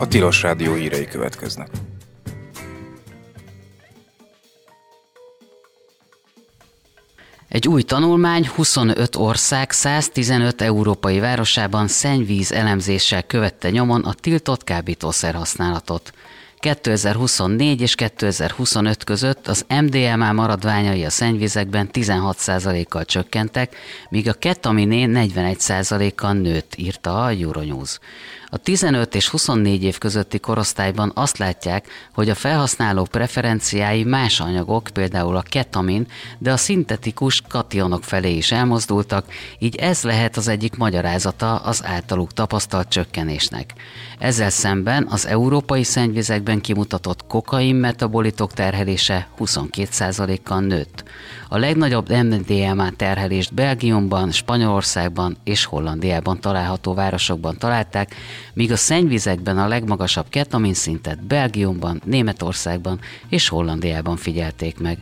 Tilos Rádió hírei következnek. Egy új tanulmány 25 ország 115 európai városában szennyvíz elemzéssel követte nyomon a tiltott kábítószer használatot. 2024 és 2025 között az MDMA maradványai a szennyvizekben 16%-kal csökkentek, míg a ketaminén 41%-kal nőtt, írta a Euronews. A 15 és 24 év közötti korosztályban azt látják, hogy a felhasználók preferenciái más anyagok, például a ketamin, de a szintetikus kationok felé is elmozdultak, így ez lehet az egyik magyarázata az általuk tapasztalt csökkenésnek. Ezzel szemben az európai szennyvizekben kimutatott kokain metabolitok terhelése 22%-kal nőtt. A legnagyobb MDMA terhelést Belgiumban, Spanyolországban és Hollandiában található városokban találták, míg a szennyvizekben a legmagasabb ketamin szintet Belgiumban, Németországban és Hollandiában figyelték meg.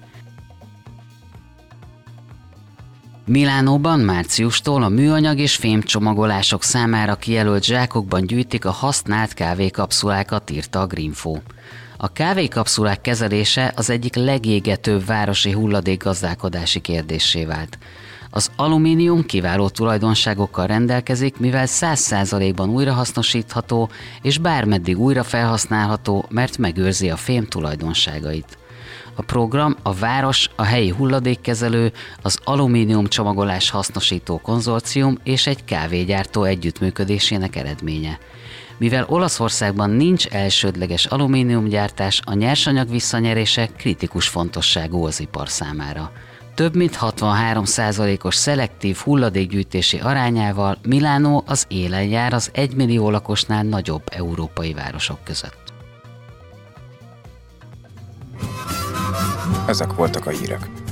Milánóban márciustól a műanyag és fémcsomagolások számára kijelölt zsákokban gyűjtik a használt kávékapszulákat, írta a Greenfo. A kávékapszulák kezelése az egyik legégetőbb városi hulladékgazdálkodási kérdéssé vált. Az alumínium kiváló tulajdonságokkal rendelkezik, mivel 100%-ban újrahasznosítható és bármeddig újra felhasználható, mert megőrzi a fém tulajdonságait. A program a város, a helyi hulladékkezelő, az alumínium csomagolás hasznosító konzorcium és egy kávégyártó együttműködésének eredménye. Mivel Olaszországban nincs elsődleges alumíniumgyártás, a nyersanyag visszanyerése kritikus fontosságú az ipar számára. Több mint 63%-os szelektív hulladékgyűjtési arányával Milánó az élen jár az 1 millió lakosnál nagyobb európai városok között. Ezek voltak a hírek.